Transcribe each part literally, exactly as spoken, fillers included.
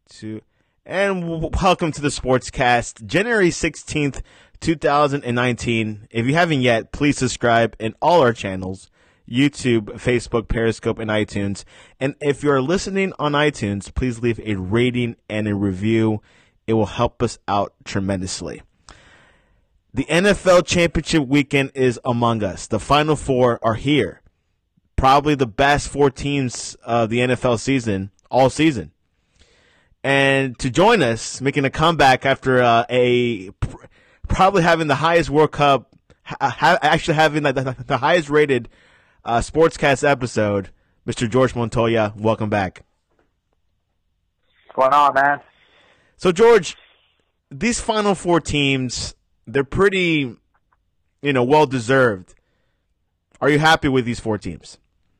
two, and w- welcome to the Sportscast, January sixteenth, twenty nineteen. If you haven't yet, please subscribe in all our channels, YouTube, Facebook, Periscope, and iTunes. And if you're listening on iTunes, please leave a rating and a review. It will help us out tremendously. The N F L Championship weekend is among us. The Final Four are here. Probably the best four teams of the N F L season, all season. And to join us, making a comeback after uh, a probably having the highest World Cup, ha- actually having the, the, the highest rated uh, Sportscast episode, Mister George Montoya, welcome back. What's going on, man? So, George, these Final Four teams, they're pretty, you know, well-deserved. Are you happy with these four teams?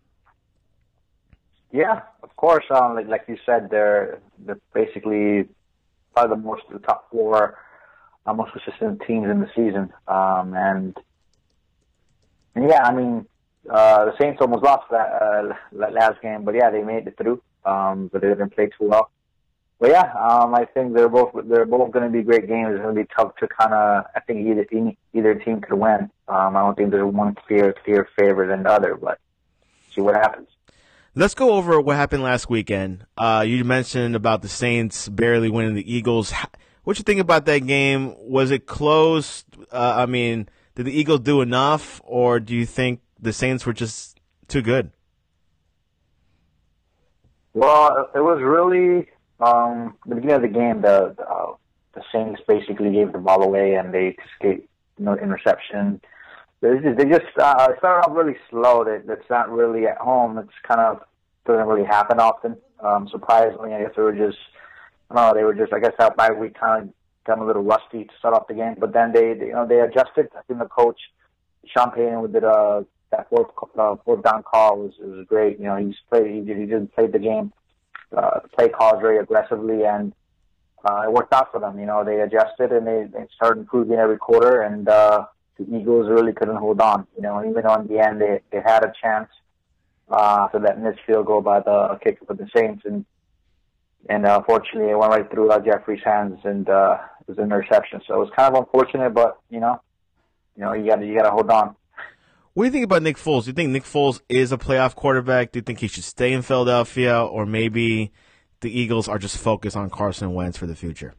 Yeah, of course. Um, like, like you said, they're they're basically probably the most the top four, uh, most consistent teams in the season. Um, and, and yeah, I mean, uh, the Saints almost lost that uh, last game, but yeah, they made it through. Um, but they didn't play too well. But yeah, um, I think they're both they're both going to be great games. It's going to be tough to kind of. I think either either team could win. Um, I don't think there's one clear clear favorite than the other, but see what happens. Let's go over what happened last weekend. Uh, you mentioned about the Saints barely winning the Eagles. What you think about that game? Was it close? Uh, I mean, did the Eagles do enough, or do you think the Saints were just too good? Well, it was really. Um, the beginning of the game, the the, uh, the Saints basically gave the ball away and they escaped, you know, interception. They just, they just uh, started off really slow. That that's not really at home. It's kind of doesn't really happen often. Um, surprisingly, I guess they were just, I don't know, they were just, I guess that bye week kind of got a little rusty to start off the game. But then they, they you know, they adjusted. I think the coach, Sean Payton, did uh, that fourth uh, fourth down call was was great. You know, he played, he, he didn't play the game. Uh, play calls very aggressively, and uh, it worked out for them. You know, they adjusted and they, they started improving every quarter, and uh, the Eagles really couldn't hold on. You know, even though in the end they, they had a chance uh, after that missed field goal by the kicker for the Saints, and and uh, unfortunately it went right through uh, Jeffrey's hands, and uh, it was an interception. So it was kind of unfortunate, but you know, you know, you got you got to hold on. What do you think about Nick Foles? Do you think Nick Foles is a playoff quarterback? Do you think he should stay in Philadelphia, or maybe the Eagles are just focused on Carson Wentz for the future?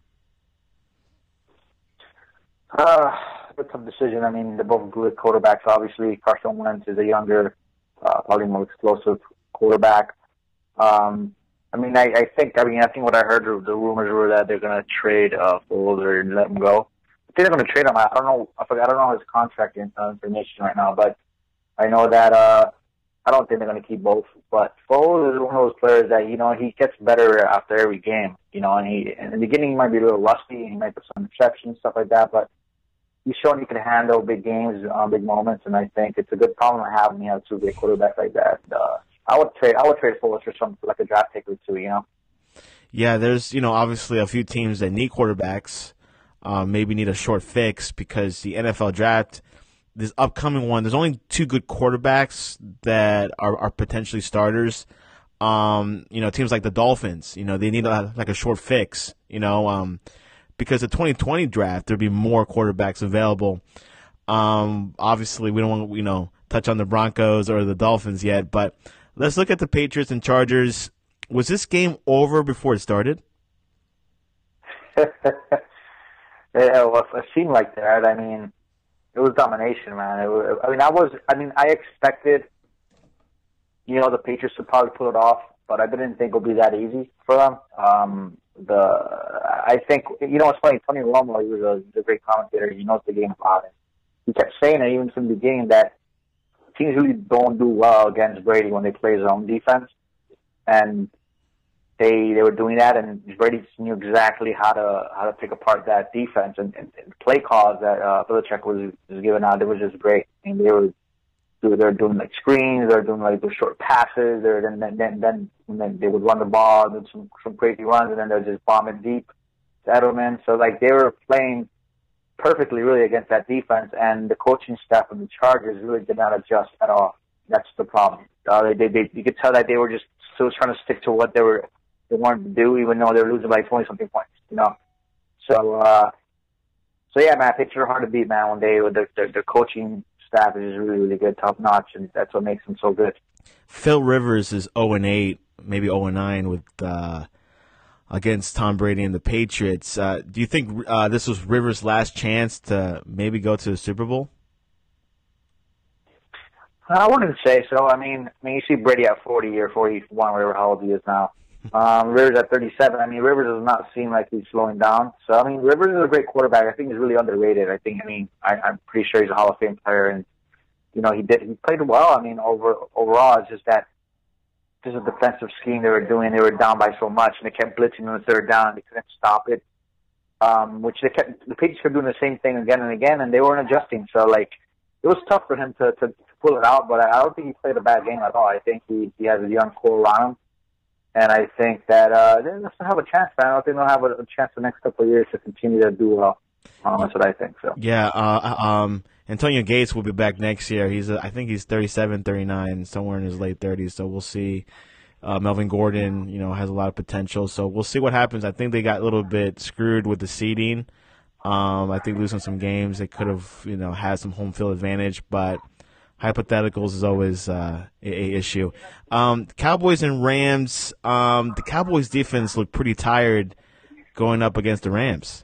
Uh, it's a tough decision. I mean, they're both good quarterbacks. Obviously, Carson Wentz is a younger, uh, probably more explosive quarterback. Um, I mean, I, I think. I mean, I think what I heard the rumors were that they're going to trade uh, Foles or let him go. They're going to trade him. I don't know. I forgot. I don't know his contract information right now, but I know that uh, I don't think they're going to keep both. But Foles is one of those players that you know he gets better after every game. You know, and he in the beginning he might be a little rusty, and he might put some interceptions, stuff like that. But he's shown he can handle big games, uh, big moments, and I think it's a good problem to have when you have two great quarterbacks like that. Uh, I would trade. I would trade Foles for some like a draft pick or two. You know. Yeah, there's you know obviously a few teams that need quarterbacks. Uh, maybe need a short fix because the N F L draft, this upcoming one, there's only two good quarterbacks that are, are potentially starters. Um, you know, teams like the Dolphins, you know, they need a, like a short fix, you know, um, because the twenty twenty draft, there'll be more quarterbacks available. Um, obviously, we don't want to, you know, touch on the Broncos or the Dolphins yet, but let's look at the Patriots and Chargers. Was this game over before it started? Yeah, well, it seemed like that. I mean, it was domination, man. It was, I mean, I was. I mean, I expected, you know, the Patriots to probably pull it off, but I didn't think it would be that easy for them. Um, the I think you know, it's funny. Tony Romo, he was a, a great commentator. He knows the game about it. He kept saying it even from the beginning that teams really don't do well against Brady when they play zone defense, and They they were doing that, and Brady knew exactly how to how to pick apart that defense and, and, and play calls that uh, Belichick was was giving out. It was just great. I mean, they were they were doing like screens, they were doing like those short passes, or then then then, then, and then they would run the ball, do some some crazy runs, and then they would just bomb it deep to Edelman. So like they were playing perfectly really against that defense, and the coaching staff of the Chargers really did not adjust at all. That's the problem. Uh, they, they they you could tell that they were just still trying to stick to what they were. they wanted to do, even though they were losing by twenty something points. You know, so uh, so yeah, man, Patriots are hard to beat, man. When they their their, their coaching staff is really really good, top notch, and that's what makes them so good. Phil Rivers is zero and eight, maybe zero and nine with uh, against Tom Brady and the Patriots. Uh, do you think uh, this was Rivers' last chance to maybe go to the Super Bowl? I wouldn't say so. I mean, I mean, you see Brady at forty or forty-one, whatever how old he is now. Um, Rivers at thirty-seven. I mean, Rivers does not seem like he's slowing down. So, I mean, Rivers is a great quarterback. I think he's really underrated. I think, I mean, I, I'm pretty sure he's a Hall of Fame player, and you know, he did. He played well. I mean, over overall, it's just that just a defensive scheme they were doing. They were down by so much, and they kept blitzing on the third down. They couldn't stop it. Um, which they kept. The Patriots kept doing the same thing again and again, and they weren't adjusting. So, like, it was tough for him to, to, to pull it out. But I don't think he played a bad game at all. I think he he has a young core around him, and I think that uh, they just have a chance. Man. I don't think they'll have a, a chance the next couple of years to continue to do well. Um, that's what I think. So yeah. Uh, um. Antonio Gates will be back next year. He's, uh, I think he's thirty-seven, thirty-nine, somewhere in his late thirties. So we'll see. Uh, Melvin Gordon, you know, has a lot of potential. So we'll see what happens. I think they got a little bit screwed with the seeding. Um, I think losing some games, they could have, you know, had some home field advantage. But hypotheticals is always uh, a, a issue. Um, Cowboys and Rams. Um, the Cowboys defense looked pretty tired going up against the Rams.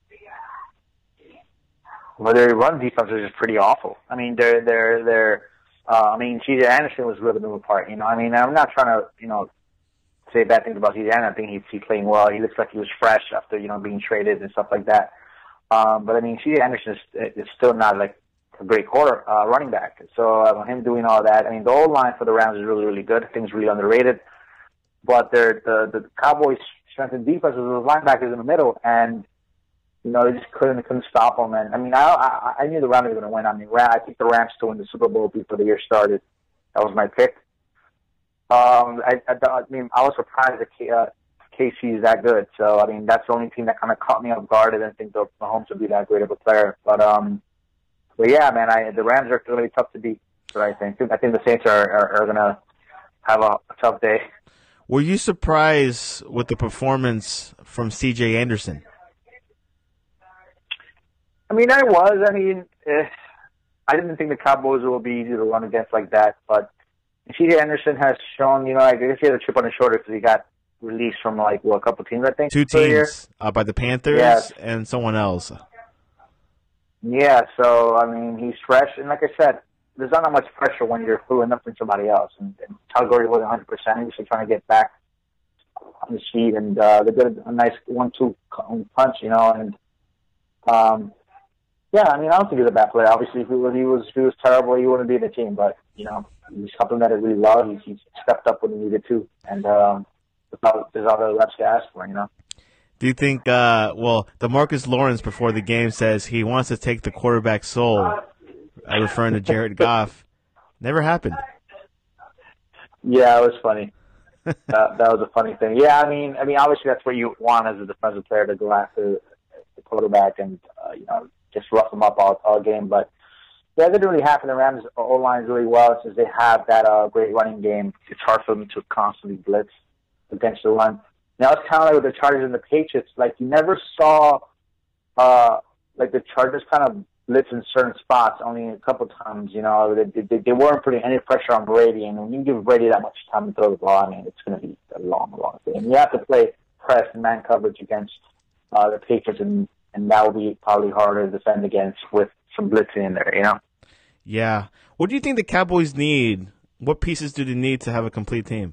Well, their run defense is just pretty awful. I mean, they're they're they're. Uh, I mean, C J Anderson was ripping them apart. You know, I mean, I'm not trying to you know say bad things about C J Anderson. I think he's he's playing well. He looks like he was fresh after you know being traded and stuff like that. Um, but I mean, C J Anderson is, is still not like a great quarter uh, running back. So uh, him doing all that. I mean, the old line for the Rams is really really good. I think it's really underrated. But they're, the the Cowboys' strength and defense is the linebackers in the middle and. You know, they just couldn't couldn't stop them. And I mean, I I, I knew the Rams were going to win. I mean, I picked the Rams to win the Super Bowl before the year started. That was my pick. Um, I, I, I mean, I was surprised that K, uh, K C is that good. So I mean, that's the only team that kind of caught me off guard. I didn't think the Mahomes would be that great of a player. But um, but yeah, man, I the Rams are going to be tough to beat. That's what I think. I think the Saints are are, are going to have a, a tough day. Were you surprised with the performance from C J Anderson? I mean, I was. I mean, eh, I didn't think the Cowboys will be easy to run against like that. But C J Anderson has shown, you know, I guess he had a chip on his shoulder because he got released from, like, what, a couple teams, I think? Two teams, uh, by the Panthers yeah. and someone else. Yeah, so, I mean, he's fresh. And like I said, there's not that much pressure when you're fluent up from somebody else. And, and Todd Gurley wasn't one hundred percent. He was just trying to get back on his feet. And uh, they did a nice one two punch, you know, and um yeah, I mean, I don't think he's a bad player. Obviously, if he was, he was, if he was terrible, he wouldn't be in the team. But, you know, he's supplemented really well. He's, he's stepped up when he needed to. And um, there's other reps to ask for, you know. Do you think, uh, well, DeMarcus Lawrence before the game says he wants to take the quarterback's soul, uh, referring to Jared Goff. Never happened. Yeah, it was funny. that, that was a funny thing. Yeah, I mean, I mean, obviously that's what you want as a defensive player to go after the quarterback and, uh, you know, just rough them up all, all game. But yeah, it didn't really happen. The Rams' O-line is really well since they have that uh, great running game. It's hard for them to constantly blitz against the run. Now it's kind of like with the Chargers and the Patriots. Like you never saw, uh, like the Chargers kind of blitz in certain spots. Only a couple times, you know, they, they, they weren't putting any pressure on Brady. And when you give Brady that much time to throw the ball, I mean, it's going to be a long, long game. You have to play press and man coverage against uh, the Patriots and. And that will be probably harder to defend against with some blitzing in there, you know? Yeah. What do you think the Cowboys need? What pieces do they need to have a complete team?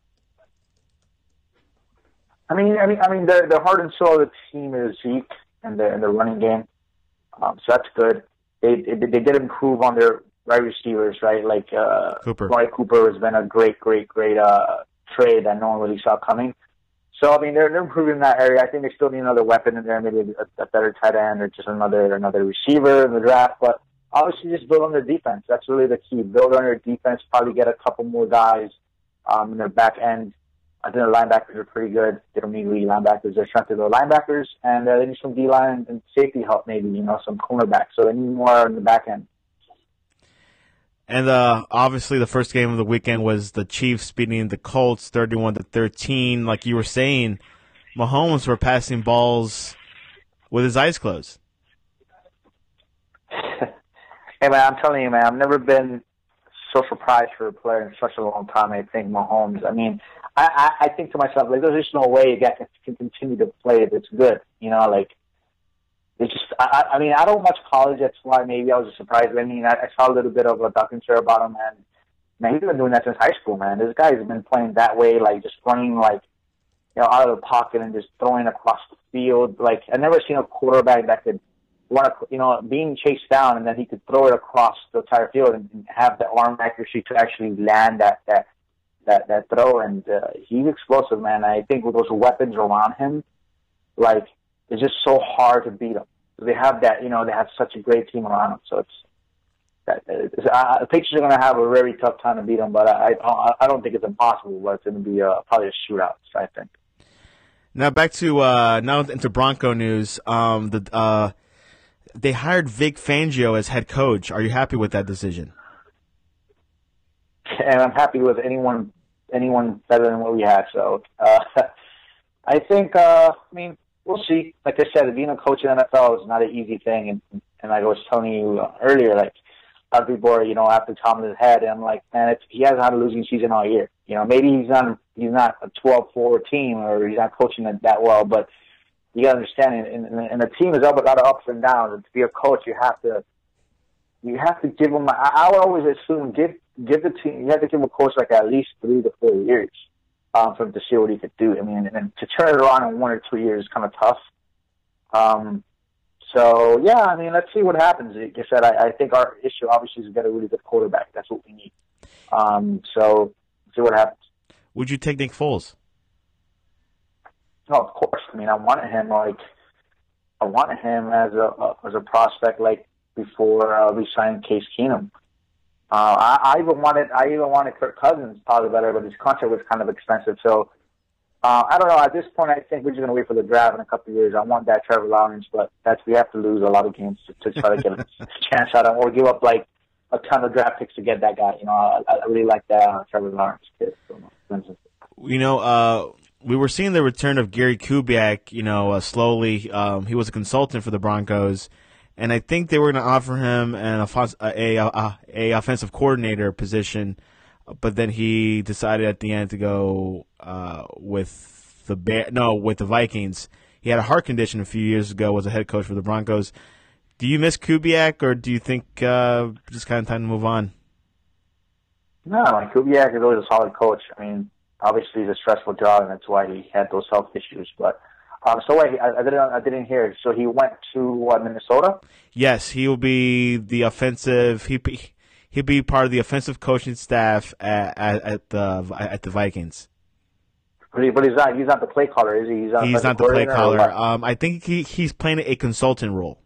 I mean, I mean, I mean, the the heart and soul of the team is Zeke and the and the running game. Um, so that's good. They, they they did improve on their wide receivers, right? Like uh, Cooper. Amari Cooper has been a great, great, great uh, trade that no one really saw coming. So, I mean, they're, they're improving in that area. I think they still need another weapon in there, maybe a, a better tight end or just another another receiver in the draft. But obviously just build on their defense. That's really the key. Build on their defense, probably get a couple more guys um, in their back end. I think their linebackers are pretty good. They don't need really linebackers. They're trying to go linebackers, and uh, they need some D-line and safety help maybe, you know, some cornerbacks. So they need more in the back end. And uh, obviously, the first game of the weekend was the Chiefs beating the Colts, thirty-one to thirteen. Like you were saying, Mahomes were passing balls with his eyes closed. Hey man, I'm telling you, man, I've never been so surprised for a player in such a long time. I think Mahomes. I mean, I, I, I think to myself, like, there's just no way a guy can, can continue to play if it's good. You know, like, it's just. I, I mean, I don't watch college. That's why maybe I was surprised. I mean, I, I saw a little bit of a documentary about him, and man, he's been doing that since high school, man. This guy's been playing that way, like just running like, you know, out of the pocket and just throwing across the field. Like, I've never seen a quarterback that could run, you know, being chased down and then he could throw it across the entire field and, and have the arm accuracy to actually land that that that, that throw. And uh, he's explosive, man. I think with those weapons around him, like, it's just so hard to beat him. They have that, you know, they have such a great team around them. So it's that it's, uh, the Patriots are going to have a very tough time to beat them, but I I, I don't think it's impossible. But it's going to be uh, probably a shootout. I think. Now back to uh, now into Bronco news. Um, the uh, they hired Vic Fangio as head coach. Are you happy with that decision? And I'm happy with anyone anyone better than what we had. So uh, I think uh, I mean we'll see. Like I said, being a coach in the N F L is not an easy thing, and and like I was telling you earlier, like a lot of people are, you know, after Tomlin's head, and I'm like, man, it's, he hasn't had a losing season all year. You know, maybe he's not he's not a twelve four team, or he's not coaching it that well, but you got to understand, and, and, and the team is up a lot of ups and downs. And to be a coach, you have to you have to give them. I, I would always assume give give the team. You have to give a coach like at least three to four years um, for him to see what he could do. I mean, and, and to turn it around in one or two years is kind of tough. Um, so yeah, I mean, let's see what happens. Like I said, I, I think our issue obviously is to get a really good quarterback. That's what we need. Um, so see what happens. Would you take Nick Foles? No, of course. I mean, I wanted him like I wanted him as a as a prospect like before uh, we signed Case Keenum. Uh, I, I even wanted I even wanted Kirk Cousins probably better, but his contract was kind of expensive. So uh, I don't know. At this point, I think we're just gonna wait for the draft in a couple of years. I want that Trevor Lawrence, but that's we have to lose a lot of games to, to try to get a chance out of, or give up like a ton of draft picks to get that guy. You know, I, I really like that uh, Trevor Lawrence kid. You know, uh, we were seeing the return of Gary Kubiak, you know, uh, slowly. Um, he was a consultant for the Broncos, and I think they were going to offer him an offens- a, a, a, a offensive coordinator position, but then he decided at the end to go uh, with the Bear- no with the Vikings. He had a heart condition a few years ago, was a head coach for the Broncos. Do you miss Kubiak, or do you think uh, just kind of time to move on? No, like Kubiak is always a solid coach. I mean, obviously it's a stressful job, and that's why he had those health issues. But um, so wait, I, I didn't, I didn't hear. So he went to what, Minnesota? Yes, he will be the offensive. He he'll be part of the offensive coaching staff at, at, at the at the Vikings. But, he, but he's not. He's not the play caller, is he? He's not, he's not the play caller. Um, I think he he's playing a consultant role.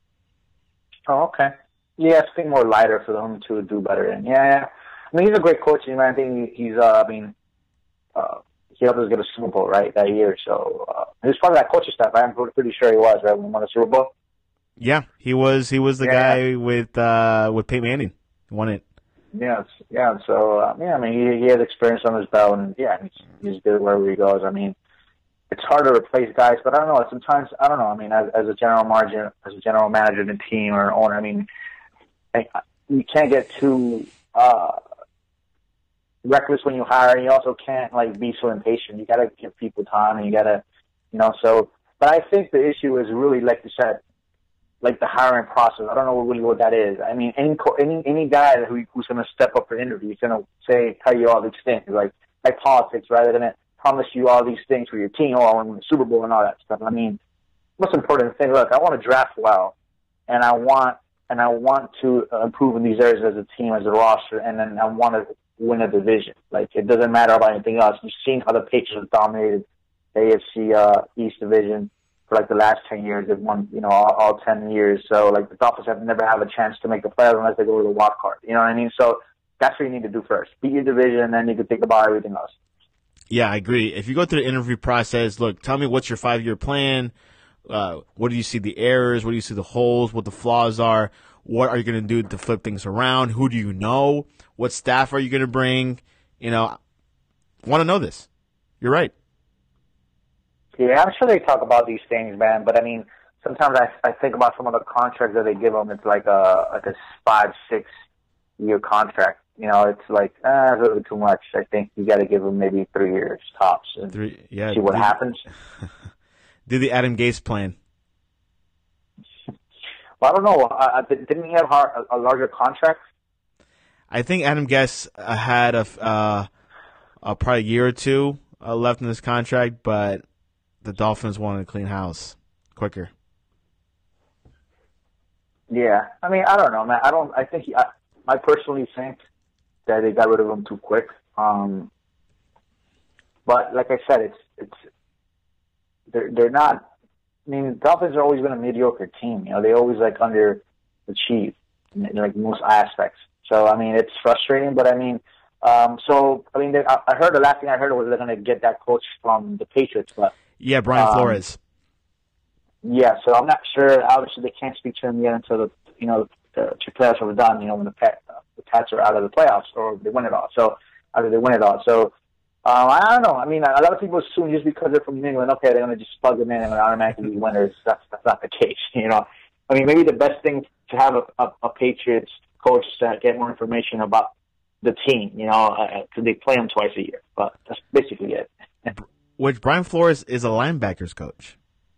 Oh, okay. Yeah, I think more lighter for them to do better. And yeah, yeah. I mean, he's a great coach. Man, I think he's. Uh, I mean. Uh, he helped us get a Super Bowl, right, that year. So uh, he was part of that coaching staff. I'm pretty sure he was, right, when we won the Super Bowl. Yeah, he was. He was the yeah. guy with uh, with Peyton Manning. Won it. Yeah, yeah. So uh, yeah, I mean, he, he has experience on his belt, and yeah, he's, he's good wherever he goes. I mean, it's hard to replace guys, but I don't know. Sometimes I don't know. I mean, as, as a general manager, as a general manager of the team or owner, I mean, I, you can't get too. Uh, reckless when you hire, and you also can't like be so impatient. You gotta give people time, and you gotta, you know. So, but I think the issue is really, like you said, like the hiring process. I don't know really what that is. I mean, any any any guy who, who's gonna step up for an interview is gonna say, tell you all these things, like like politics, rather than promise you all these things for your team, oh, I want to win the Super Bowl and all that stuff. I mean, most important thing, look, I want to draft well, and I want and I want to improve in these areas as a team, as a roster, and then I want to win a division. Like, it doesn't matter about anything else. You've seen how the Patriots have dominated the A F C uh, East division for like the last ten years. They've won, you know, all, all ten years. So like the Dolphins have never have a chance to make the playoffs unless they go to the wild card. You know what I mean? So that's what you need to do first. Beat your division, and then you can think about everything else. Yeah, I agree. If you go through the interview process, look, tell me what's your five-year plan. Uh, what do you see the errors? What do you see the holes? What the flaws are? What are you going to do to flip things around? Who do you know? What staff are you going to bring? You know, I want to know this. You're right. Yeah, I'm sure they talk about these things, man. But I mean, sometimes I I think about some of the contracts that they give them. It's like a like a five six year contract. You know, it's like ah, it's a little too much. I think you got to give them maybe three years tops and Three, yeah, see what do, happens. Do the Adam Gase plan. Well, I don't know. Uh, didn't he have a, a larger contract? I think Adam Gase uh, had a uh, uh, probably a year or two uh, left in this contract, but the Dolphins wanted a clean house quicker. Yeah, I mean, I don't know, man. I don't. I think he, I, I personally think that they got rid of him too quick. Um, but like I said, it's it's they're they're not. I mean, the Dolphins are always been a mediocre team. You know, they always like underachieve in, in like most aspects. So I mean, it's frustrating. But I mean, um, so I mean, they, I, I heard the last thing I heard was they're going to get that coach from the Patriots, but yeah, Brian um, Flores. Yeah, so I'm not sure. Obviously, they can't speak to him yet until the you know the two playoffs are done. You know, when the Pat, uh, the Pats are out of the playoffs or they win it all. So either they win it all. So. Um, I don't know. I mean, a lot of people assume just because they're from New England, okay, they're going to just plug them in and automatically be winners. That's that's not the case, you know. I mean, maybe the best thing to have a, a, a Patriots coach to get more information about the team, you know, because uh, they play them twice a year. But that's basically it. Which Brian Flores is a linebackers coach.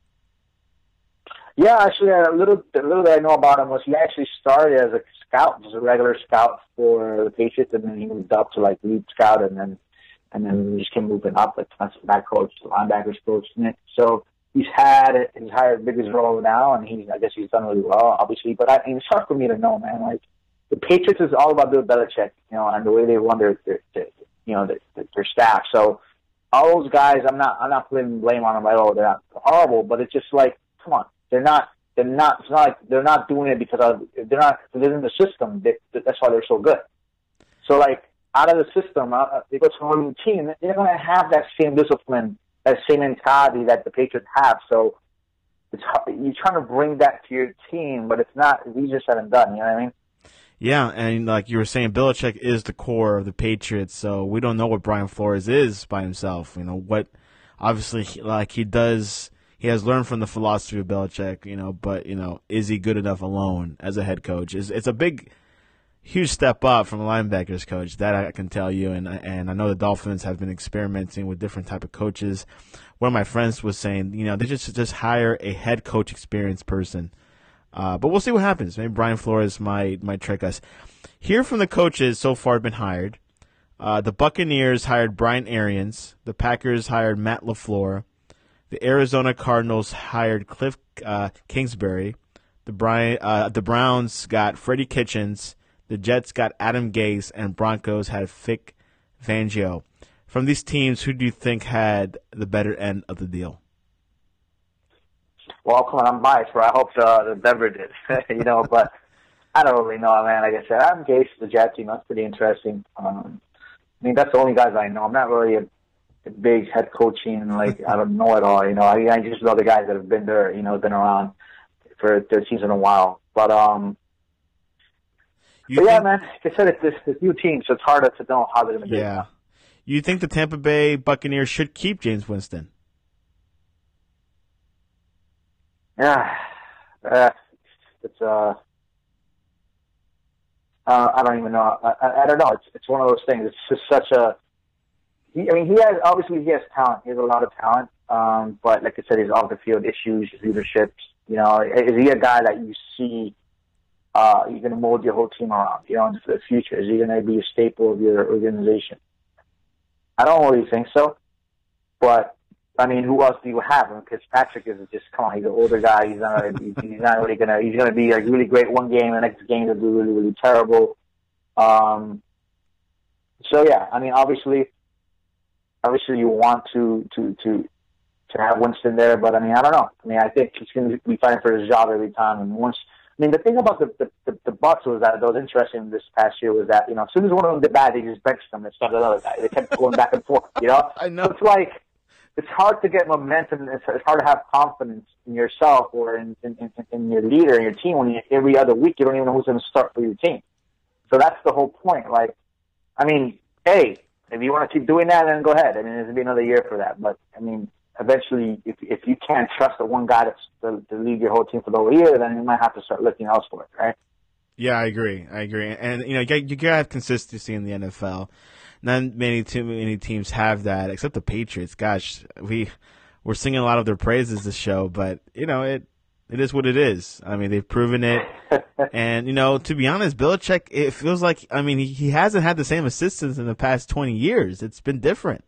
Yeah, actually, a little the little that I know about him was he actually started as a scout, just a regular scout for the Patriots, and then he moved up to like lead scout, and then. And then we just kept moving up, like defensive back coach, linebackers coach. So he's had his higher, biggest role now, and he, I guess he's done really well, obviously. But I, it's hard for me to know, man. Like the Patriots is all about Bill Belichick, you know, and the way they run their, their, their you know, their, their staff. So all those guys, I'm not, I'm not putting blame on them at all. They're not horrible, but it's just like, come on, they're not, they're not. It's not like they're not doing it because of, they're not. They're in the system. They, that's why they're so good. So like. Out of the system, uh, they go to a new team, they're going to have that same discipline, that same mentality that the Patriots have. So it's hard, you're trying to bring that to your team, but it's not easier said than done. You know what I mean? Yeah, and like you were saying, Belichick is the core of the Patriots, so we don't know what Brian Flores is by himself. You know what? Obviously, like he does, he has learned from the philosophy of Belichick. You know, but you know, is he good enough alone as a head coach? It's, it's a big. Huge step up from a linebackers coach, that I can tell you, and and I know the Dolphins have been experimenting with different type of coaches. One of my friends was saying, you know, they just just hire a head coach experienced person, uh, but we'll see what happens. Maybe Brian Flores might might trick us. Here from the coaches so far have been hired. Uh, the Buccaneers hired Brian Arians. The Packers hired Matt LaFleur. The Arizona Cardinals hired Cliff uh, Kingsbury. The Brian uh, the Browns got Freddie Kitchens. The Jets got Adam Gase, and Broncos had Vic Fangio. From these teams, who do you think had the better end of the deal? Well, come on, I'm biased, but I hope uh, the Denver did, you know. But I don't really know, man. Like I said, Adam Gase, the Jets team, that's pretty interesting. Um, I mean, that's the only guys I know. I'm not really a, a big head coaching, like I don't know it all, you know. I, I just know the guys that have been there, you know, been around for their teams in a while. But um. You but yeah, think, man, like I said, it's this, this new team, so it's harder to know how they're going to do it. Yeah. You think the Tampa Bay Buccaneers should keep James Winston? Yeah. Uh, it's, uh, uh, I don't even know. I, I, I don't know. It's it's one of those things. It's just such a, he, I mean, he has, obviously he has talent. He has a lot of talent. Um, but like I said, his off-the-field issues, his leadership, you know, is he a guy that you see Uh, you're going to mold your whole team around, you know, into the future? Is he going to be a staple of your organization? I don't really think so. But, I mean, who else do you have? I mean, Fitzpatrick is just, come on, he's an older guy. He's not, he's not really going to, he's going to be like really great one game, and the next game he'll be really, really terrible. Um, so, yeah, I mean, obviously, obviously you want to, to, to, to have Winston there, but, I mean, I don't know. I mean, I think he's going to be fighting for his job every time, and once, I mean, the thing about the the, the, the Bucs was that, that was interesting this past year was that, you know, as soon as one of them did bad, they just benched them and started another guy. They kept going back and forth, you know? I know. So it's like, it's hard to get momentum. It's, it's hard to have confidence in yourself or in, in, in, in your leader and your team when you, every other week you don't even know who's going to start for your team. So that's the whole point. Like, I mean, hey, if you want to keep doing that, then go ahead. I mean, there's going to be another year for that. But, I mean, eventually, if if you can't trust the one guy that's to, to lead your whole team for the whole year, then you might have to start looking elsewhere, right? Yeah, I agree. I agree. And, you know, you got, you got to have consistency in the N F L. Not many too many teams have that, except the Patriots. Gosh, we we're singing a lot of their praises this show, but you know it it is what it is. I mean, they've proven it, and you know, to be honest, Belichick, it feels like I mean he, he hasn't had the same assistants in the past twenty years. It's been different.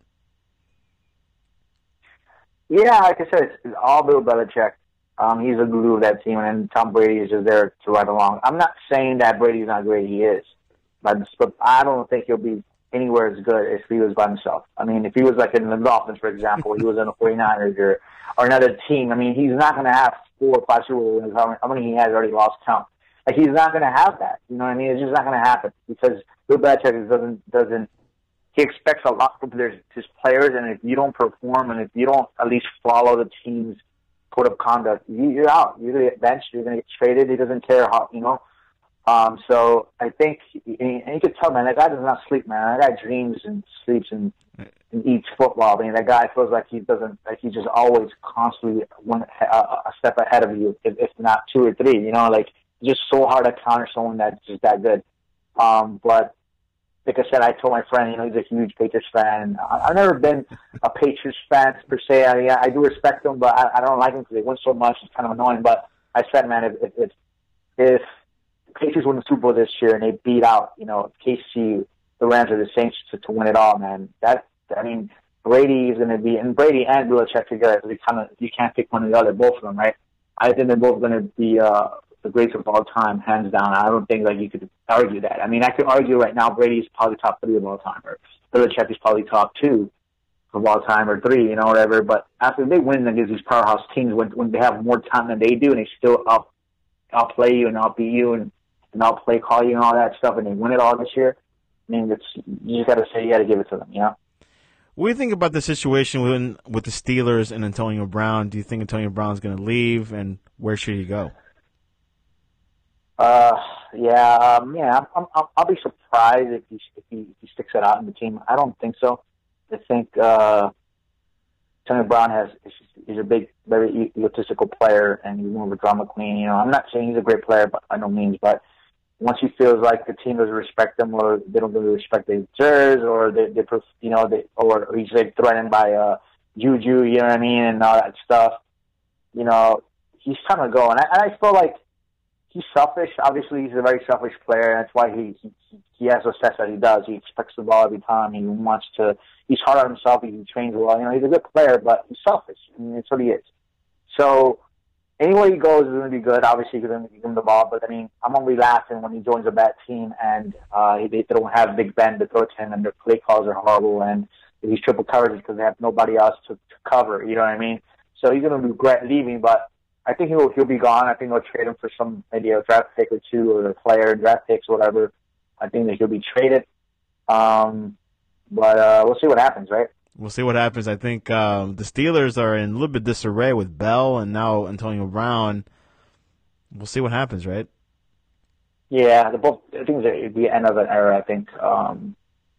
Yeah, like I said, it's, it's all Bill Belichick. Um, he's the glue of that team, and Tom Brady is just there to ride along. I'm not saying that Brady's not great; he is, but, but I don't think he'll be anywhere as good if he was by himself. I mean, if he was like in the Dolphins, for example, he was in the 49ers or, or another team, I mean, he's not going to have four or five Super Bowl wins. How many he has already lost count. Like, he's not going to have that. You know what I mean? It's just not going to happen because Bill Belichick doesn't, doesn't, he expects a lot from his, his players, and if you don't perform and if you don't at least follow the team's code of conduct, you, you're out. You're going to get benched. You're going to get traded. He doesn't care how, you know. Um, so I think, and you can tell, man, that guy does not sleep, man. That guy dreams and sleeps and, and eats football. I mean, that guy feels like he doesn't, like he's just always constantly one a, a step ahead of you, if, if not two or three. You know, like it's just so hard to counter someone that's just that good. Um, but like I said, I told my friend, you know, he's a huge Patriots fan. I've never been a Patriots fan per se. I mean, I do respect them, but I, I don't like them because they win so much. It's kind of annoying. But I said, man, if if if, if Patriots win the Super Bowl this year and they beat out, you know, K C, the Rams or the Saints to, to win it all, man. That I mean, Brady is going to be, and Brady and Belichick together. They kind of you can't pick one or the other, both of them, right? I think they're both going to be uh, the greatest of all time, hands down. I don't think like you could argue that. I mean, I could argue right now Brady's probably top three of all time, or Belichick is probably top two of all time, or three, you know, whatever. But after they win against these powerhouse teams, when when they have more time than they do, and they still out outplay you and outbeat you and and I'll play call you and all that stuff, and they win it all this year. I mean, it's you just got to say you got to give it to them, you know. What do you think about the situation with with the Steelers and Antonio Brown? Do you think Antonio Brown's going to leave, and where should he go? Uh, yeah, um, yeah. I'm, I'm, I'll be surprised if he if he, if he sticks it out in the team. I don't think so. I think uh, Antonio Brown has he's a big, very egotistical player, and he's more of a drama queen. You know, I'm not saying he's a great player, but by no means, but once he feels like the team doesn't respect him, or they don't really respect the deserves, or they, they, you know, they, or he's like threatened by uh, Juju, you know what I mean, and all that stuff. You know, he's kind of go, and I, and I feel like he's selfish. Obviously, he's a very selfish player, and that's why he he, he has the success that he does. He expects the ball every time. He wants to. He's hard on himself. He trains well. You know, he's a good player, but he's selfish. I mean, that's what he is. So anywhere he goes is going to be good. Obviously, he's going to give him the ball, but I mean, I'm going to be laughing when he joins a bad team and uh, they, they don't have Big Ben to throw to him, and their play calls are horrible, and he's triple coverage because they have nobody else to, to cover. You know what I mean? So he's going to regret leaving, but I think he'll he'll be gone. I think they'll trade him for some maybe a draft pick or two, or a player, draft picks, or whatever. I think that he'll be traded. Um, but uh, we'll see what happens, right? We'll see what happens. I think um, the Steelers are in a little bit disarray with Bell and now Antonio Brown. We'll see what happens, right? Yeah, the both. I think it's the end of an era. I think um,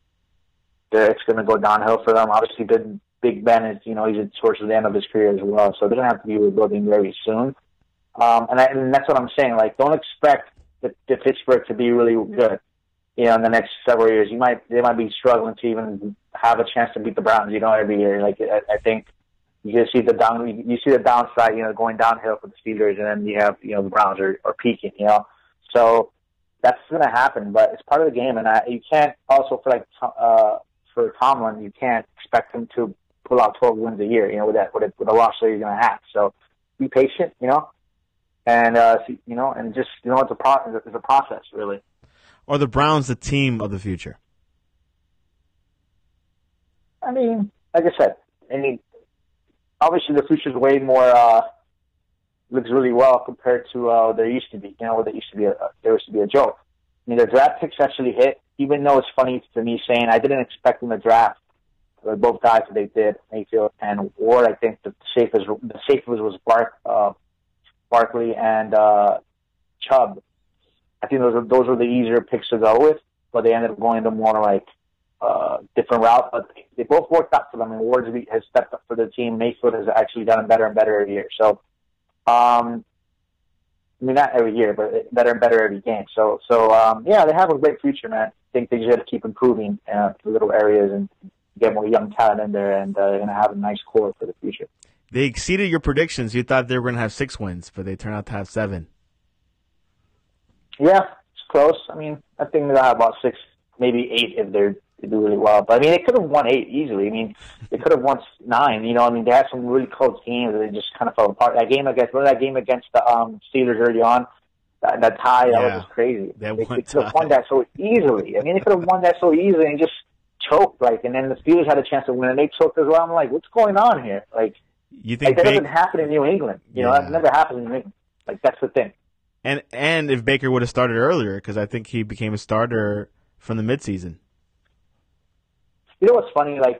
it's going to go downhill for them. Obviously, Big, Big Ben is, you know, he's towards the end of his career as well, so they're going to have to be rebuilding very soon. Um, and, I, and that's what I'm saying. Like, don't expect the, the Pittsburgh to be really good. You know, in the next several years, you might they might be struggling to even have a chance to beat the Browns. You know, every year. Like I, I think you see the down, you see the downside. You know, going downhill for the Steelers, and then you have you know the Browns are, are peaking. You know, so that's going to happen. But it's part of the game, and I, you can't also for like uh, for Tomlin, you can't expect him to pull out twelve wins a year. You know, with that with a, with a roster you're going to have. So be patient. You know, and uh, you know, and just you know, it's a pro- it's a process really. Are the Browns the team of the future? I mean, like I said, I mean, obviously the future's way more, uh, looks really well compared to uh, there used to be. You know, there used to be a, there used to be a joke. I mean, the draft picks actually hit, even though it's funny to me saying I didn't expect them to draft They're both guys that they did, Mayfield and Ward. I think the safest the safest was Bark, uh, Barkley and uh, Chubb. I think those are those were the easier picks to go with, but they ended up going the more like uh, different route. But they both worked out for them, and Ward has stepped up for the team. Mayfield has actually gotten better and better every year. So, um, I mean, not every year, but better and better every game. So, so um, yeah, they have a great future, man. I think they just have to keep improving uh, the little areas and get more young talent in there, and uh, they're going to have a nice core for the future. They exceeded your predictions. You thought they were going to have six wins, but they turned out to have seven. Yeah, it's close. I mean, I think they'll have about six, maybe eight if they're, they do really well. But, I mean, they could have won eight easily. I mean, they could have won nine. You know, I mean, they had some really close games that they just kind of fell apart. That game against, remember that game against the um, Steelers early on? That, that tie, that yeah. was just crazy. That they one they could have tie. won that so easily. I mean, they could have won that so easily and just choked, like, and then the Steelers had a chance to win, and they choked as well. I'm like, what's going on here? Like, you think like that Baker, doesn't happen in New England. You know, Yeah. that never happens in New England. Like, that's the thing. and and if Baker would have started earlier, because I think he became a starter from the midseason. You know what's funny? Like,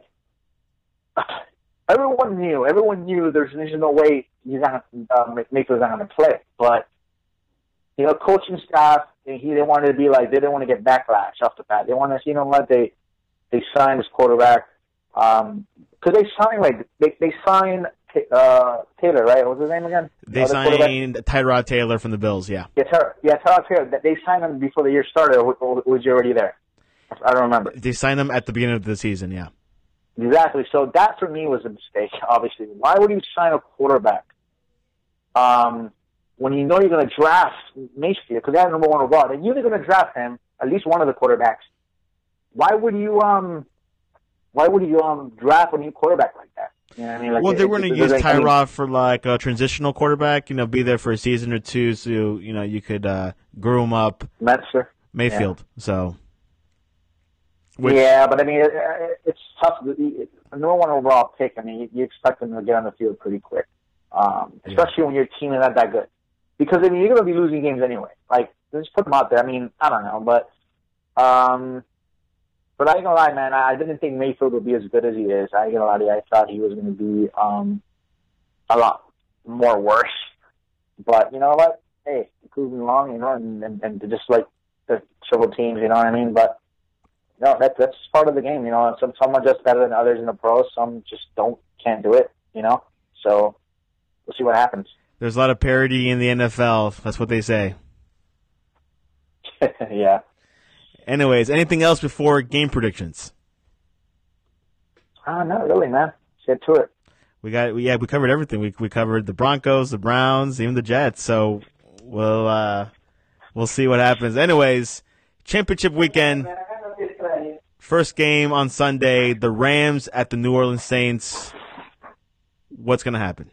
everyone knew, everyone knew there's, there's no way he's not, uh, Mayfield's not going to play. But, you know, coaching staff, he didn't want to be like, they didn't want to get backlash off the bat. They wanted to, you know what, they, they signed this quarterback. Um, cause they signed, like, they, they signed, uh, Taylor, right? What was his name again? They Other signed Tyrod Taylor from the Bills, yeah. Yeah, Ty- yeah, Tyrod Taylor. They signed him before the year started, or or was he already there? I don't remember. They signed him at the beginning of the season, yeah. Exactly. So that for me was a mistake, obviously. Why would you sign a quarterback um, when you know you're going to draft Mayfield? Because they have number one overall. And you're going to draft him, at least one of the quarterbacks. Why would you um why would you um draft a new quarterback like that? You know what I mean? Like, Well, they it- were going it- to use it- I mean, Tyrod for like a transitional quarterback, you know, be there for a season or two, so you know you could uh, groom up Metzger. Mayfield. So, which, Yeah, but I mean, it, it- it's tough. The number one overall pick, I mean, you, you expect them to get on the field pretty quick, um, especially when your team is not that good. Because, I mean, you're going to be losing games anyway. Like, just put them out there. I mean, I don't know, but um, but I ain't going to lie, man, I, I didn't think Mayfield would be as good as he is. I ain't going to lie to you. I thought he was going to be um, a lot more worse. But, you know what? Hey, moving along, you know, and, and, and just like the several teams, you know what I mean? But, no, that, that's part of the game, you know. Some some are just better than others in the pros. Some just don't, can't do it, you know. So we'll see what happens. there's a lot of parity in the N F L. That's what they say. Yeah. Anyways, anything else before game predictions? Uh, not really, man. Let's get to it. We got yeah, we covered everything. We we covered the Broncos, the Browns, even the Jets. So we'll uh, we'll see what happens. Anyways, championship weekend. First game on Sunday, the Rams at the New Orleans Saints. What's going to happen?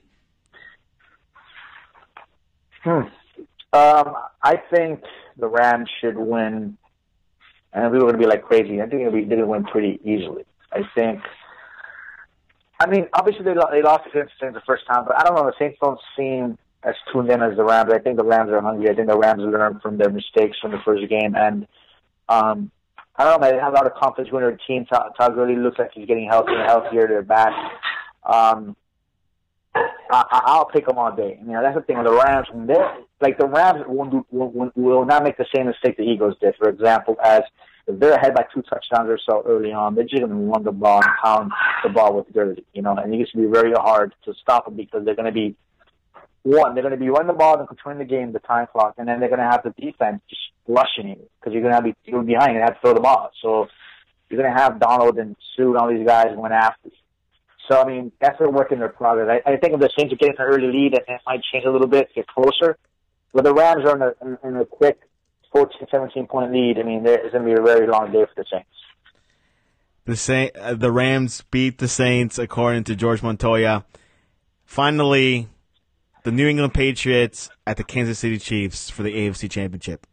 Hmm. Um, I think the Rams should win, and we were going to be like crazy. I think they're going to win pretty easily. I think. I mean, obviously they, lo- they lost against the Saints the first time, but I don't know. The Saints don't seem as tuned in as the Rams. I think the Rams are hungry. I think the Rams learned from their mistakes from the first game, and um, I don't know, man. They have a lot of confidence when their team. Todd, Todd Gurley looks like he's getting healthier and healthier. They're back. Um, I, I'll pick them all day. You know, that's the thing with the Rams. When they're, like the Rams will, do, will, will not make the same mistake the Eagles did. For example, as if they're ahead by two touchdowns or so early on, they're just going to run the ball and pound the ball with Gurley. You know, and it used to be very hard to stop them because they're going to be one. They're going to be running the ball and controlling the game, the time clock, and then they're going to have the defense just rushing you because you're going to have you're behind and have to throw the ball. So you're going to have Donald and Sue and all these guys going after you. So, I mean, that's a work in their progress. I, I think if the Saints are getting an early lead, it might change a little bit, get closer. But the Rams are in a, in, in a quick fourteen, seventeen-point lead. I mean, it's going to be a very long day for the Saints. The Saint, uh, the Rams beat the Saints, according to George Montoya. Finally, the New England Patriots at the Kansas City Chiefs for the A F C Championship.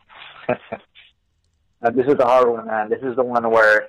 Now, this is the hard one, man. This is the one where...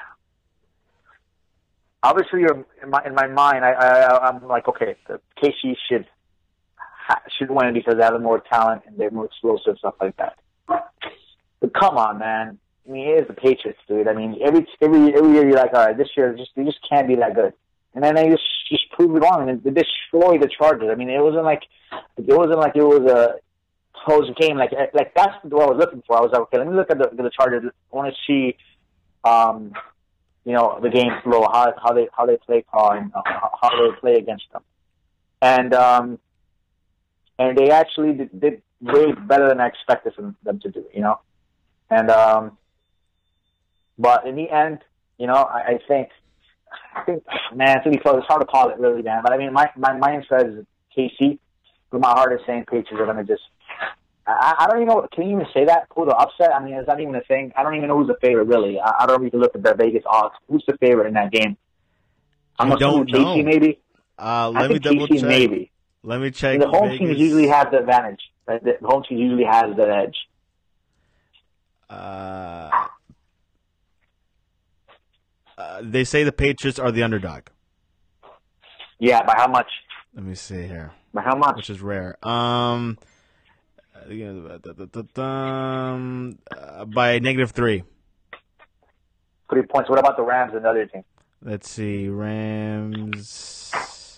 Obviously, you're, in my in my mind, I, I I'm like, okay, the K C should ha, should win because they have more talent and they're more explosive, stuff like that. But come on, man, I mean, it is the Patriots, dude. I mean, every every every year you're like, all right, this year just they just can't be that good, and then they just just prove it wrong and they destroy the Chargers. I mean, it wasn't like it wasn't like it was a close game. Like like that's what I was looking for. I was like, okay, let me look at the the Chargers. I want to see, um, you know, the game flow, how how they how they play call and how, how they play against them, and um, and they actually did, did way better than I expected from them to do. You know, and um. But in the end, you know, I, I think, I think, man, it's really close. It's hard to call it, really, man. But I mean, my my mind says K C, but my heart is saying Patriots are going to just. I, I don't even know. Can you even say that? Pull the upset? I mean, is that even a thing? I don't even know who's the favorite, really. I, I don't even look at the Vegas odds. Who's the favorite in that game? I'm I don't know. K C maybe. Uh, let I me think double K C check. Maybe. Let me check. And the home Vegas. team usually have the advantage. Right? The home team usually has the edge. Uh. Uh, they say the Patriots are the underdog. Yeah, by how much? Let me see here. By how much? Which is rare. Um, um uh, by negative three. Three points. What about the Rams and the other team? Let's see. Rams.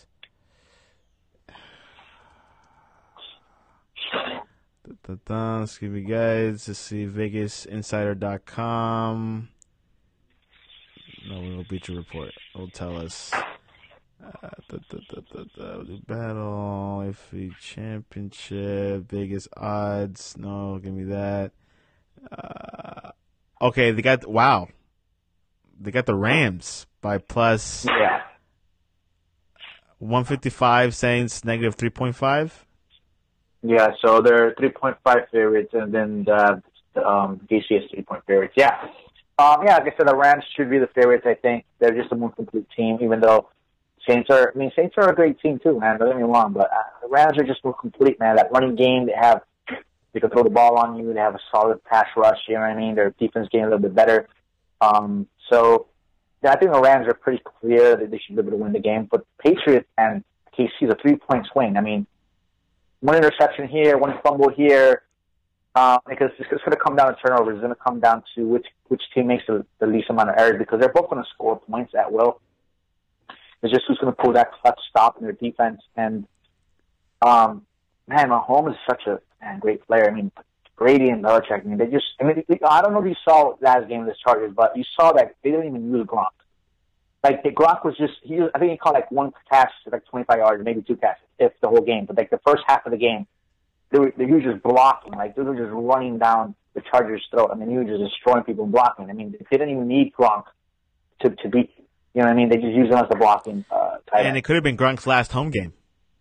Excuse me, guys. Let's see. Vegas Insider dot com. No, we'll beat your report. It'll tell us. Uh, the, the, the, the, the, the battle, A F C Championship, biggest odds. No, give me that. Uh, okay, they got, wow. They got the Rams by plus yeah. one fifty-five, Saints negative three point five. Yeah, so they're three point five favorites, and then the, the um, D C is three point favorites. Yeah. Um, yeah, like I said, the Rams should be the favorites, I think. They're just a more complete team, even though Saints are, I mean, Saints are a great team too, man. Don't get me wrong, but uh, the Rams are just more complete, man. That running game, they have, they can throw the ball on you. They have a solid pass rush, you know what I mean? Their defense game a little bit better. Um, so, yeah, I think the Rams are pretty clear that they should be able to win the game. But Patriots and K C is a three-point swing. I mean, one interception here, one fumble here. Uh, because it's, it's going to come down to turnovers. It's going to come down to which which team makes the, the least amount of errors because they're both going to score points at will. It's just who's going to pull that clutch stop in their defense. And, um, man, Mahomes is such a man, great player. I mean, Brady and Belichick, I mean, they just, I mean, I don't know if you saw last game of this Chargers, but you saw that they didn't even use Gronk. Like, the Gronk was just, he was, I think he caught like one catch, like twenty-five yards, maybe two catches, if the whole game. But, like, the first half of the game, They were, they were just blocking, like they were just running down the Chargers' throat. I mean, he was just destroying people and blocking. I mean, they didn't even need Gronk to to beat. You know what I mean? They just used him as a blocking uh, tight end. And it could have been Gronk's last home game.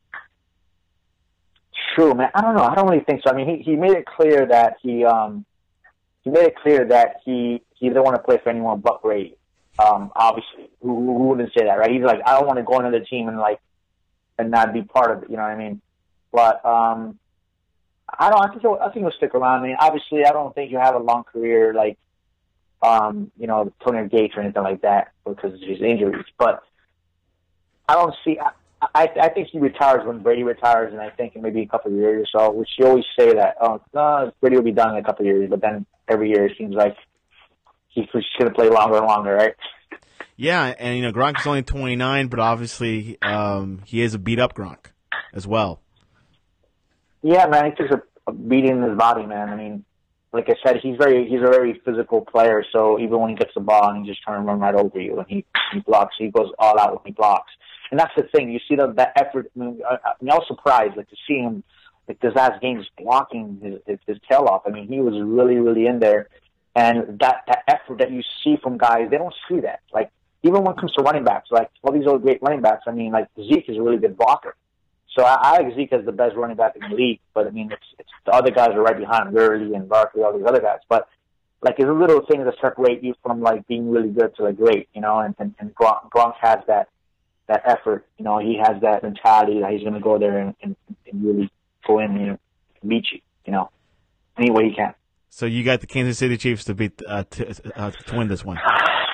True, man. I don't know. I don't really think so. I mean, he, he made it clear that he um he made it clear that he he didn't want to play for anyone but Brady. Um, obviously, who, who wouldn't say that, right? He's like, I don't want to go another team and like and not be part of it. You know what I mean? But um. I don't. I think. He'll, I think he'll stick around. I mean, obviously, I don't think he'll have a long career like, um, you know, Tony Gates or anything like that because of his injuries. But I don't see. I, I, I think he retires when Brady retires, and I think in maybe a couple of years or so. Which you always say that, oh, no, Brady will be done in a couple of years. But then every year it seems like he's going to play longer and longer, right? Yeah, and you know, Gronk is only twenty-nine, but obviously um, he is a beat up Gronk as well. Yeah, man, he takes a, a beating in his body, man. I mean, like I said, he's very he's a very physical player. So even when he gets the ball and he just trying to run right over you, and he he blocks, he goes all out when he blocks. And that's the thing. You see the, that effort. I mean, I, I mean, I was surprised, like to see him, like this last game, just blocking his, his his tail off. I mean, he was really really in there, and that that effort that you see from guys, they don't see that. Like even when it comes to running backs, like all these old great running backs. I mean, like Zeke is a really good blocker. So I, I like Zeke as the best running back in the league, but I mean, it's, it's the other guys are right behind him, Gurley and Barkley, all these other guys. But like, it's a little thing that separate you from like being really good to like great, you know. And and, and Gronk, Gronk has that that effort, you know. He has that mentality that he's going to go there and, and, and really go in and you know, beat you, you know, any way he can. So you got the Kansas City Chiefs to beat uh, to, uh, to win this one.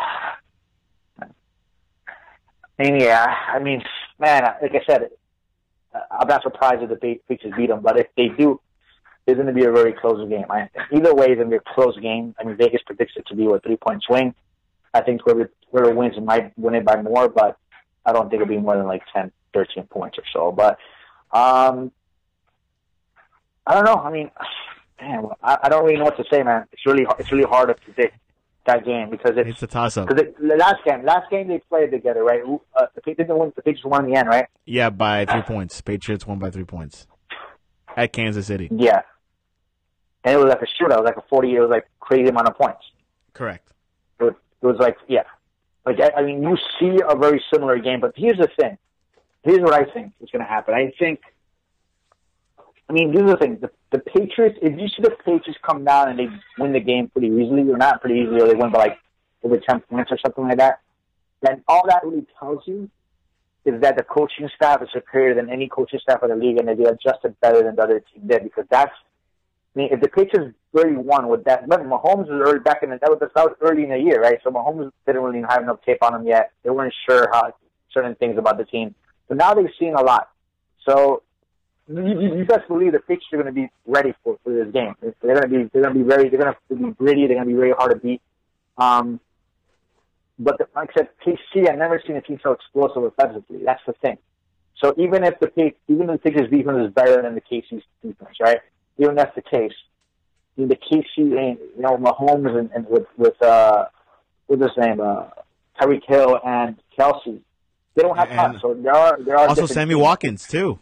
And yeah, I mean, man, like I said. I'm not surprised if the Patriots beat them, but if they do, is going to be a very close game. I, either way, it's going to be a close game. I mean, Vegas predicts it to be a three-point swing. I think whoever, whoever wins might win it by more, but I don't think it'll be more than like ten, thirteen points or so. But um, I don't know. I mean, damn, I, I don't really know what to say, man. It's really it's really hard to predict that game because it's, it's a toss-up. Because the last game, last game they played together, right? Uh, the Patriots won. The Patriots won in the end, right? Yeah, by three points. Patriots won by three points at Kansas City. Yeah, and it was like a shootout. It was like a forty. It was like crazy amount of points. Correct. It was, it was like yeah, like I, I mean, you see a very similar game, but here's the thing. Here's what I think is going to happen. I think. I mean, here's the thing. The, the Patriots, if you see the Patriots come down and they win the game pretty easily, or not pretty easily, or they win by like over ten points or something like that, then all that really tells you is that the coaching staff is superior than any coaching staff in the league, and they adjusted better than the other team did. Because that's, I mean, if the Patriots really won with that, remember, Mahomes was early back in the, that was, that was early in the year, right? So Mahomes didn't really have enough tape on him yet. They weren't sure how certain things about the team. But now they've seen a lot. So, You, you, you best believe the Patriots are going to be ready for, for this game. They're going to be they're going to be very they're going to be gritty. They're going to be very hard to beat. Um, but the, like I said, K C, I've never seen a team so explosive offensively. That's the thing. So even if the even if the Patriots defense is better than the K C's defense, right? Even if that's the case, I mean, the K C, you know, Mahomes and, and with with uh, what's his name, uh, Tyreek Hill and Kelsey, they don't have time. So there are there are also Sammy teams. Watkins too.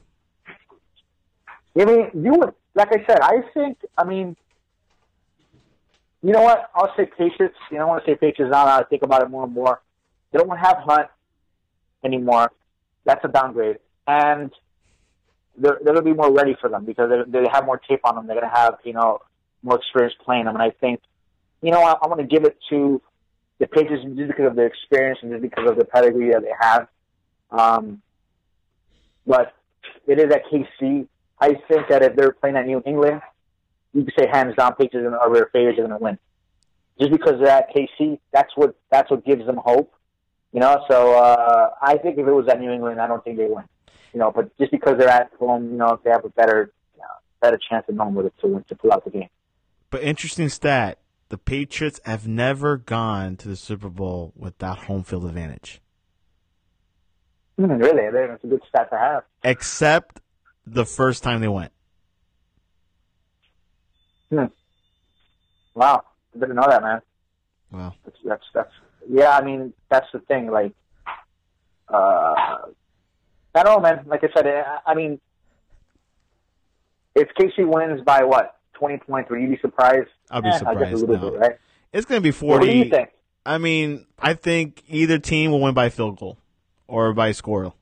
I mean, you would, like I said, I think, I mean, you know what? I'll say Patriots. You know, I want to say Patriots now that I think about it more and more. They don't have Hunt anymore. That's a downgrade. And they're, they're going to be more ready for them because they they have more tape on them. They're going to have, you know, more experience playing them. And I think, you know, I, I'm going to give it to the Patriots just because of their experience and just because of the pedigree that they have. Um, but it is at K C. I think that if they're playing at New England, you could say hands down, Patriots are their favorites are going to win. Just because they're at K C, that's what that's what gives them hope. You know, so uh, I think if it was at New England, I don't think they win. You know, but just because they're at home, you know, they have a better you know, better chance than home with it to win to pull out the game. But interesting stat: the Patriots have never gone to the Super Bowl without home field advantage. Mm, really, that's a good stat to have. Except the first time they went. Hmm. Wow, I didn't know that, man. Wow. That's, that's that's yeah. I mean, that's the thing. Like, uh, I don't know, man. Like I said, I, I mean, if K C wins by what twenty points, would you be surprised? I'll be eh, surprised. I guess a little no. bit, right? It's going to be forty. What do you think? I mean, I think either team will win by field goal or by score.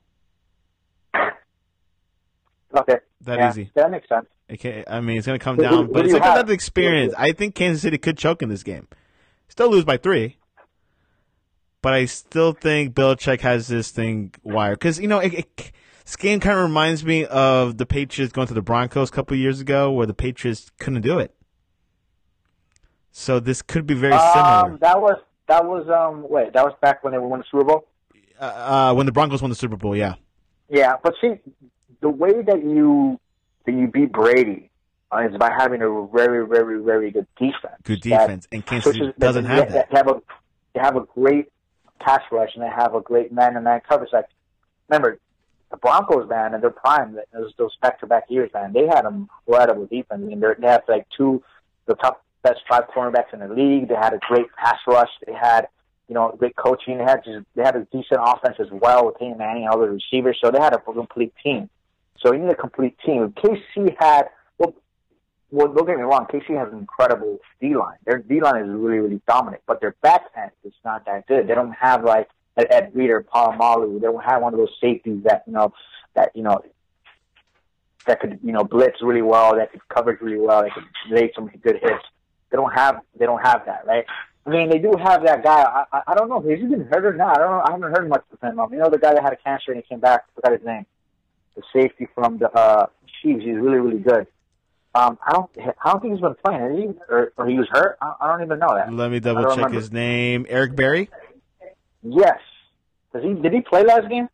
Okay. That yeah, easy. That makes sense. Okay, I mean, it's going to come Who- down, who but do it's you going to come have? down to experience. I think Kansas City could choke in this game. Still lose by three. But I still think Belichick has this thing wired. Because, you know, it, it, this game kind of reminds me of the Patriots going to the Broncos a couple of years ago where the Patriots couldn't do it. So this could be very Um, similar. that was that was um wait that was back when they won the Super Bowl. Uh, uh, when the Broncos won the Super Bowl, yeah. Yeah, but see, the way that you that you beat Brady uh, is by having a very, very, very good defense. Good defense, that and Kansas City switches- doesn't have they, that. They have a they have a great pass rush and they have a great man-to-man coverage. Like, remember, the Broncos, man, in their prime, those those back-to-back years, man, they had an incredible defense. I mean, they're- they have like two the top best five cornerbacks in the league. They had a great pass rush. They had you know great coaching. They had just they had a decent offense as well with Peyton Manning and all the receivers. So they had a complete team. So you need a complete team. K C had, well, well, don't get me wrong, K C has an incredible D-line. Their D-line is really, really dominant, but their back end is not that good. They don't have, like, an Ed Reed or Palomalu. They don't have one of those safeties that, you know, that, you know, that could, you know, blitz really well, that could coverage really well, that could lay some good hits. They don't have, they don't have that, right? I mean, they do have that guy. I, I, I don't know. Has he been hurt or not? I don't know. I haven't heard much of him. Um, you know, the guy that had a cancer and he came back. I forgot his name. The safety from the uh, Chiefs. He's really, really good. Um, I don't, I don't think he's been playing. Has he? Or, or he was hurt? I, I don't even know that. Let me I double don't check remember. his name. Eric Berry? Yes. Does he? Did he play last game?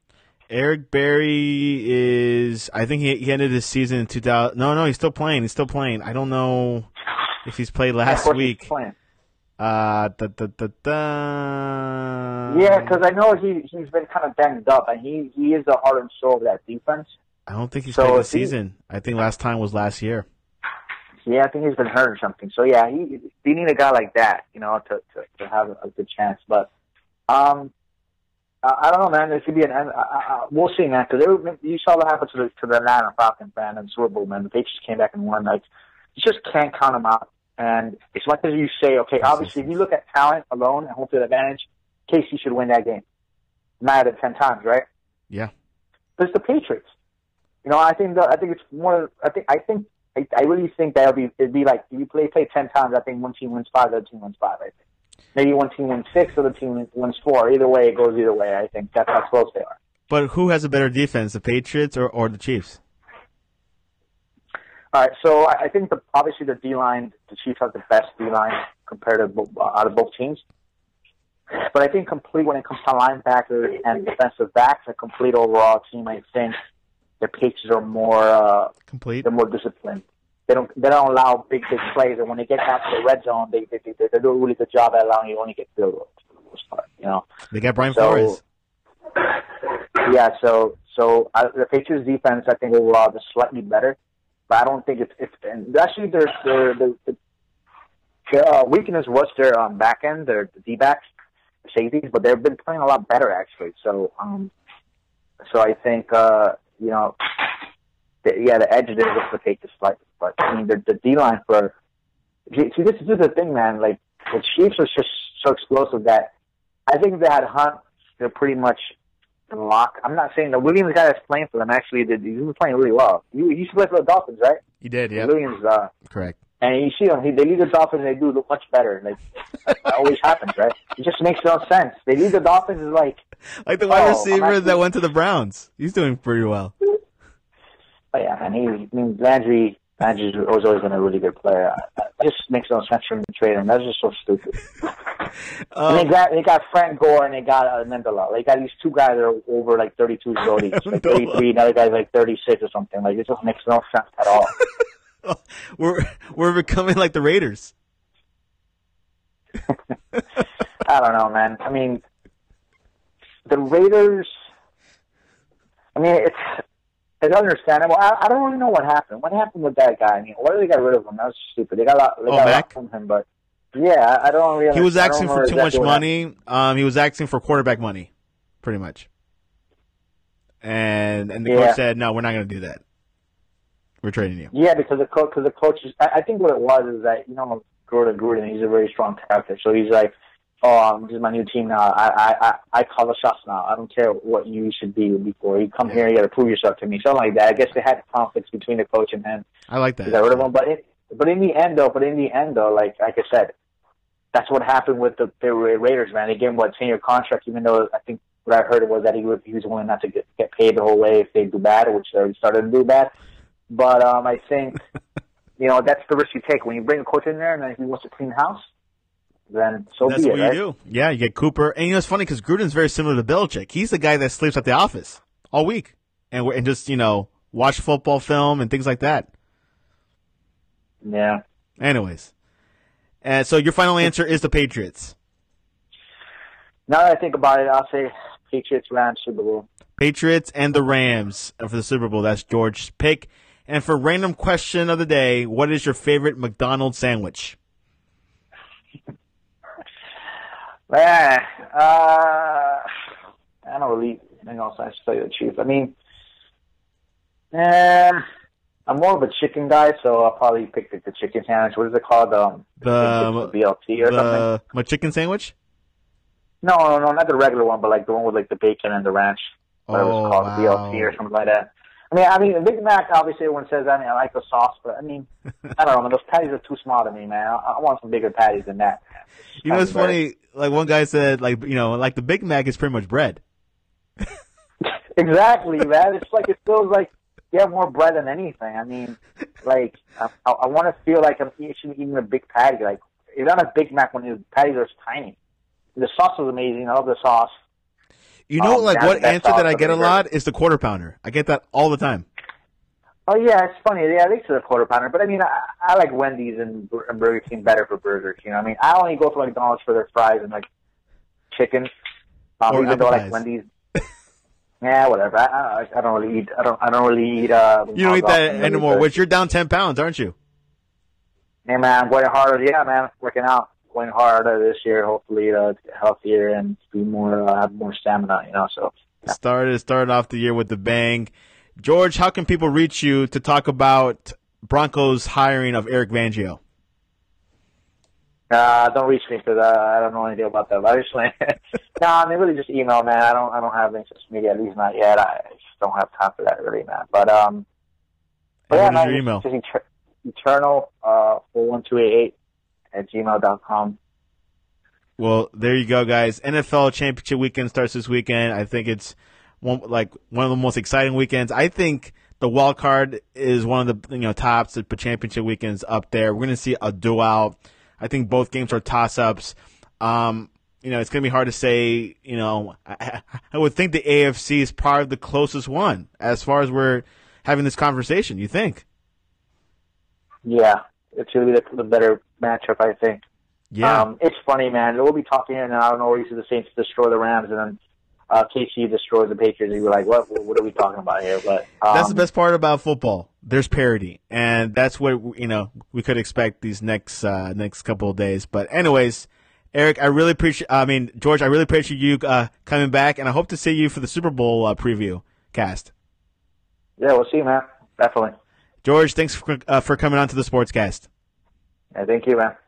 Eric Berry is. I think he, he ended his season in two thousand. No, no, he's still playing. He's still playing. I don't know if he's played last yeah, week. He's playing. Uh, da, da, da, da. Yeah, because I know he he's been kind of banged up, and he, he is the heart and soul of that defense. I don't think he's so played this he, season. I think last time was last year. Yeah, I think he's been hurt or something. So yeah, he they need a guy like that, you know, to to, to have a good chance. But um, I, I don't know, man. There could be an. Uh, uh, we'll see, man. Because you saw what happened to the to the Atlanta Falcons, man, in the Super Bowl, man. The Patriots came back and won. Like, you just can't count them out. And as much as you say, okay, obviously, if you look at talent alone and home field advantage, K C should win that game nine out of ten times, right? Yeah. But it's the Patriots. You know, I think the, I think it's more. I think I think I, I really think that'll be it'd be like if you play play ten times. I think one team wins five, the other team wins five. I think maybe one team wins six, the other team wins four. Either way, it goes either way. I think that's how close they are. But who has a better defense, the Patriots or, or the Chiefs? All right, so I I think the obviously the D line, the Chiefs have the best D line compared to both, uh, out of both teams. But I think complete when it comes to linebackers and defensive backs, a complete overall team, I think the Patriots are more uh, complete. They're more disciplined. They don't they don't allow big big plays, and when they get down to the red zone, they they, they, they do a really good job at allowing you to only get field goals for the most part. You know, they got Brian so, Flores. Yeah, so so uh, the Patriots defense, I think overall is slightly better. But I don't think it's, it's and actually their their their, their uh, weakness was their um, back end, their the D-backs, the safeties, but they've been playing a lot better actually. So um, so I think uh, you know, the, yeah, the edge there is the Patriots slightly, but I mean the the D-line for see this is the thing, man. Like the Chiefs are just so explosive that I think if they had Hunt, they're pretty much. Lock. I'm not saying the Williams guy that's playing for them actually did. He was playing really well. He, he used to play for the Dolphins, right? He did, yeah. Williams, uh, correct. And you see them. He, they lead the Dolphins, and they do look much better. Like that always happens, right? It just makes no sense. They lead the Dolphins is like like the wide oh, receiver actually, that went to the Browns. He's doing pretty well. But yeah, man. He, I mean, Landry. Landry was always been a really good player. It just makes no sense for him to trade him. That's just so stupid. Um, and they got they got Frank Gore and they got uh, Amendola. They got these two guys that are over like thirty-two years old, like thirty-three. Another guy's like thirty-six or something. Like it just makes no sense at all. we're we're becoming like the Raiders. I don't know, man. I mean, the Raiders. I mean, it's it's understandable. I, I don't really know what happened. What happened with that guy? I mean, why did they get rid of him? That was stupid. They got a lot, they oh, got a Mac? lot from him, but. Yeah, I don't really. He was asking for too much exactly money. Um, he was asking for quarterback money, pretty much. And and the yeah. coach said, "No, we're not going to do that. We're trading you." Yeah, because the coach, because the coach, is, I, I think what it was is that you know Gruden, Gruden, he's a very strong character, so he's like, "Oh, um, this is my new team now. I I I, I call the shots now. I don't care what you should be before you come here. You got to prove yourself to me." Something like that. I guess they had conflicts between the coach and him. I like that. He got rid of him, but it. But in the end, though, but in the end, though, like like I said, that's what happened with the, the Raiders, man. They gave him what ten year contract, even though I think what I heard was that he was he was willing not to get, get paid the whole way if they do bad, which they already started to do bad. But um, I think you know that's the risk you take when you bring a coach in there, and then if he wants to clean house, then so that's be what it. Right? you do. Yeah, you get Cooper, and you know it's funny because Gruden's very similar to Belichick. He's the guy that sleeps at the office all week and and just you know watch football film and things like that. Yeah. Anyways, and so your final answer is the Patriots. Now that I think about it, I'll say Patriots, Rams, Super Bowl. Patriots and the Rams for the Super Bowl. That's George's pick. And for random question of the day, what is your favorite McDonald's sandwich? Man, uh, I don't really anything else. I have to tell you the truth. I mean, eh, I'm more of a chicken guy, so I'll probably pick the, the chicken sandwich. What is it called? Um, the B L T or the, something? My chicken sandwich? No, no, no, not the regular one, but like the one with like the bacon and the ranch. Whatever Oh, it's called, wow. B L T or something like that. I mean, I mean, the Big Mac, obviously everyone says, I mean, I like the sauce, but I mean, I don't know, man, those patties are too small to me, man. I, I want some bigger patties than that. You know, it's funny, like one guy said, like, you know, like the Big Mac is pretty much bread. Exactly, man. It's like, it feels like you have more bread than anything. I mean, like, I, I, I want to feel like I'm eating, eating a big patty. Like, it's not a Big Mac when the patties are tiny. The sauce is amazing. I love the sauce. You know, Um, like that's what the best answer that sauce I I've get a ever lot heard. is the quarter pounder. I get that all the time. Oh yeah, it's funny. Yeah, I think it's a quarter pounder, but I mean, I, I like Wendy's and, Bur- and Burger King better for burgers. You know, what I mean, I only go for McDonald's for their fries and like chicken. Um, Or even apple though like pies. Wendy's, yeah, whatever. I, I, I don't really eat. I don't. I don't really eat. Uh, You don't eat McDonald's that often, really, anymore, but- which you're down ten pounds, aren't you? Hey man, I'm going harder. Yeah, man, working out, going harder this year. Hopefully, uh, to get healthier and be more, uh, have more stamina. You know, so. Yeah. Started started off the year with the bang. George, how can people reach you to talk about Broncos hiring of Eric Fangio? Uh, don't reach me because uh, I don't know anything about that. But I just like, no, I mean, really just email, man. I don't, I don't have any social media, at least not yet. I just don't have time for that, really, man. But um, but And yeah, what is man, your email? Just eter- eternal uh four one two eight eight at gmail dot com. Well, there you go, guys. N F L Championship Weekend starts this weekend. I think it's one like one of the most exciting weekends. I think the wild card is one of the you know tops. The championship weekends up there. We're going to see a duel. I think both games are toss-ups. Um, you know, it's going to be hard to say. You know, I, I would think the A F C is probably the closest one as far as we're having this conversation. You think? Yeah, it's really the, the better matchup, I think. Yeah. Um, it's funny, man. We'll be talking, and I don't know where you see the Saints destroy the Rams, and then uh, K C destroys the Patriots, and you're like, what? What are we talking about here? But um, That's the best part about football. There's parity, and that's what you know we could expect these next uh, next couple of days. But anyways, Eric, I really appreciate. I mean, George, I really appreciate you uh, coming back, and I hope to see you for the Super Bowl uh, preview cast. Yeah, we'll see, man. Definitely. George, thanks for uh, for coming on to the Sportscast. Yeah, thank you, man.